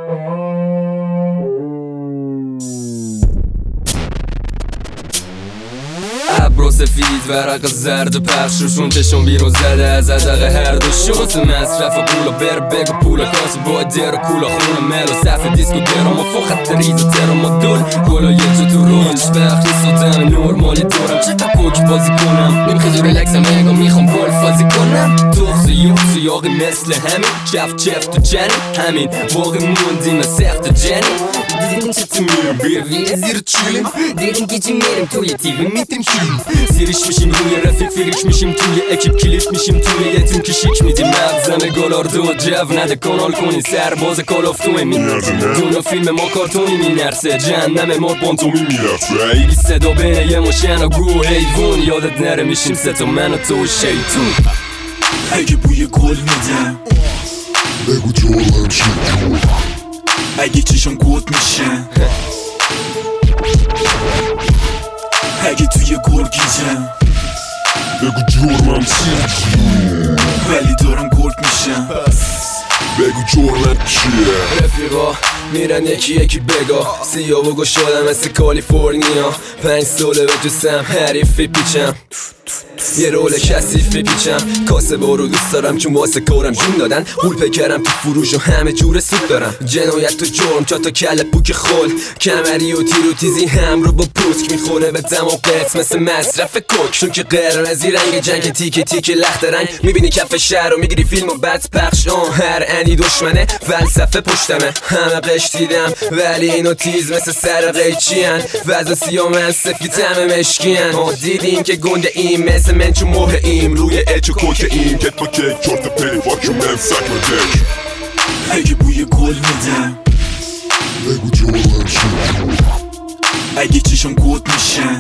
ابرو سفید ورق زرد و پخش روشون چشم بیرون زده از ادق هر دوشون سه مصرف و پولا بر بگو پولا کاس با در و کولا خونه مل و صف دیسکو درام و فقط ریز و ترام و دل گلا یه جو تو رونج بخی سودن نورمالی دورم چقدر پوک بازی کنم نمیخواد ریلکسم اگه میخوام گل فازی کنم توخ یوخ یاقی مثل همین چف تو جنی همین واقعی موندیم سخت جنی دیدیم چه تو میرم بیرون زیر چیلیم دیدیم که چی میریم توی تیوی میتیم شیلیم سیریش میشیم روی رفیق فیریش میشیم توی اکیب کلیش میشیم توی یه تیم که شیک میدیم مغزم گلاردو جو نده کانال کنی سرباز کالاف توی مینرزه دونو فیلم ما کارتونی مینرسه جهنم ما پانتومی میرفته ایگی صدا بینه یه ماشین و گروه حیوان یادت نره میشیم سه تا من و تو شیطون اگه بوی گل میدم بگو جرمم چی اگه چشم گود میشه اگه توی گرگیجم بگو جرمم چی ولی دارم گرگ میشم بگو جرمم چیه رفیقا میرن یکی بگاه سیاه و گشادم مثل کالیفورنیا 5 ساله به دوستم حریفی پیچم یه رول کثیف میپیچم کاسه بارو دوست دارم چون واسه کارم جون دادن غول پکرم تو فروش و همه جور سوپ دارم جنایت و جرم چا تا کل بوک خول کمری و تیر و تیزی هم رو با پوسک میخوره به دماغت مثل مصرف کوک چون که قرمزی رنگ جنگ تیک لخت رنگ میبینی کف شهر و میگیری فیلم و بد پخش هر انی دشمنه فلسفه پشتمه همه قش دیدم ولی اینو تیز مثل سر قیچیان وزا سیاه من سفید همه مشکیان دیدیم که گنده این مثل من چون مهر ایم روی اچ و کوک ایم کت با کک چورت پلی فاک من سک و دک اگه بوی گل میدم بگو جرمم چی اگه چشم گود میشه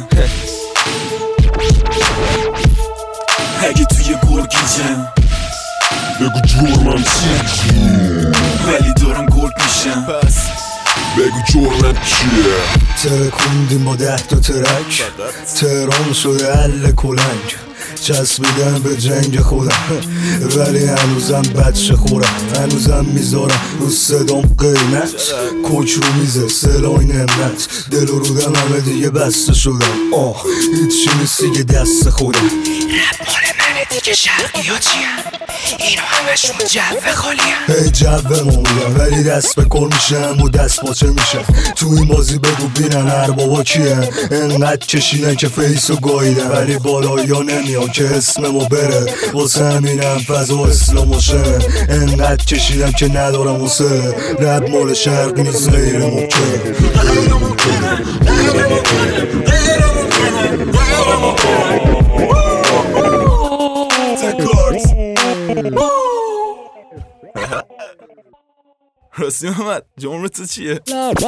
اگه توی گرگیجم بگو جرمم چی ولی دارم گرگ میشم بگو جرمم چیه ترکوندیم با 10 تا ترک تهران شده حل کلنگ چسبیدم به جنگ خودم ولی هنوزم بچه خورم هنوزم میذارم رو صدام قیمت کوک رو میزه سلای نمت دل و رودم همه دیگه بسته شدم هیچی نیستی که دست خودم رب مال منه دیگه شرقی ها چیم اینو همشون جو خالیم هی جو موندم ولی دست به کار میشم و دست باچه میشم تو این بازی بگو بینن هر بابا کیه انقدر کشیدن که فیسو گاییدن ولی بالایی ها نمیان که اسممو بره واسه همینم فضا اسلام و شمه انقدر کشیدم که ندارم واسه رب مال شرقی نیست غیر ممکنه راستی محمد جمعه تو چیه؟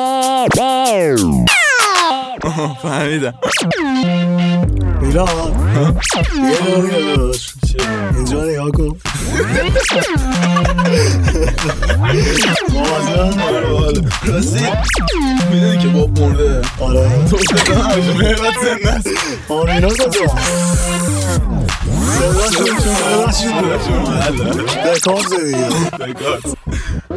فهمیدم میلاد یه نوری داشت اینجا نگاه کن راستی میدونی که باب مرده آره تو بزن همشون مهمت زنده است اینا کجا صداشون بکار زدی بکارت